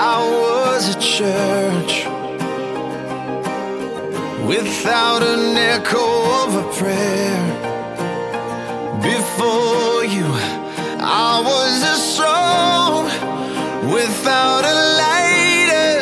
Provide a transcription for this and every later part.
I was a church without an echo of a prayer. Before you, I was a song without a lighter,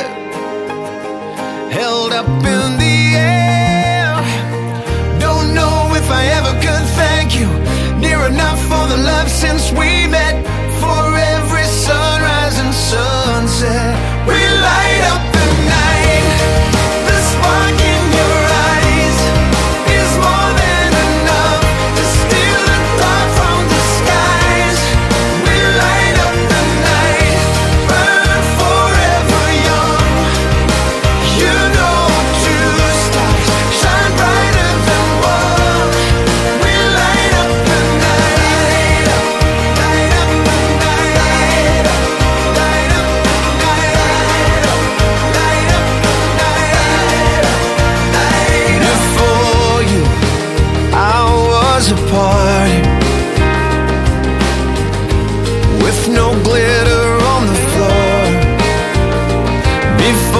held up in the air. Don't know if I ever could thank you near enough for the love since we met. For every sunrise and sunset, we light up the night. The spark in your eyes is more than enough to steal the thought from the skies. We light up the night, burn forever young. You know two stars shine brighter than one. We light up the night, light up the night, light up the night, light up the night. Before you, I was a party with no glitter on the floor. Before